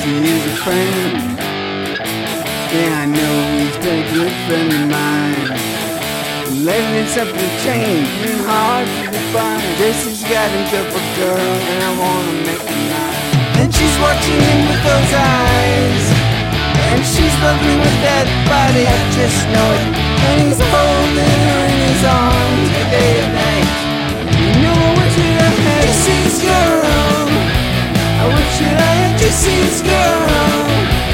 he is a friend. Yeah, I know he's been a good friend of mine. Lately something changed, been hard to define. Jesse's got himself a girl, and I wanna make her mine. And she's watching him with those eyes, and she's loving with that body, I just know it. And he's holding her in his arms day and night. You know I wish that I had Jesse's girl. I wish that I had Jesse's girl.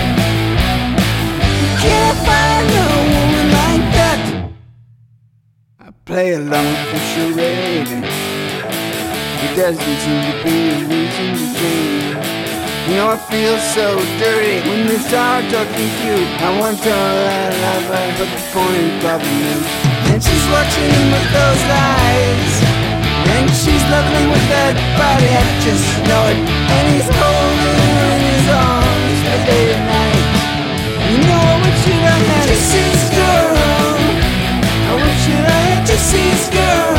Can't find no woman like that. I play along with the charade. It doesn't seem to be a reason to change. You know I feel so dirty when they start talking cute. I want to tell her I love her, but the point is probably moot. And she's watching him with those eyes, and she's loving with that body, I just know it. And he's holding her in his arms day and night. You know I wish that I had Jesse's girl. I wish that I had Jesse's girl.